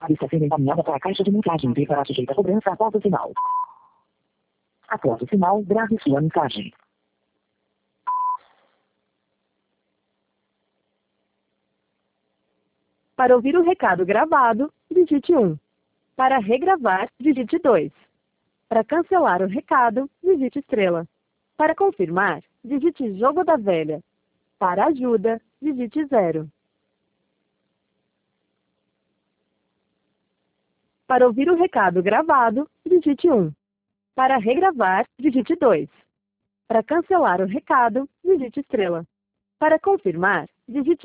A lista sendo encaminhada para a caixa de mensagem e para sujeita a cobrança após o sinal. Após o sinal, grave sua mensagem. Para ouvir o recado gravado, digite 1. Para regravar, digite 2. Para cancelar o recado, digite estrela. Para confirmar, digite jogo da velha. Para ajuda, digite 0. Para ouvir o recado gravado, digite 1. Para regravar, digite 2. Para cancelar o recado, digite estrela. Para confirmar, digite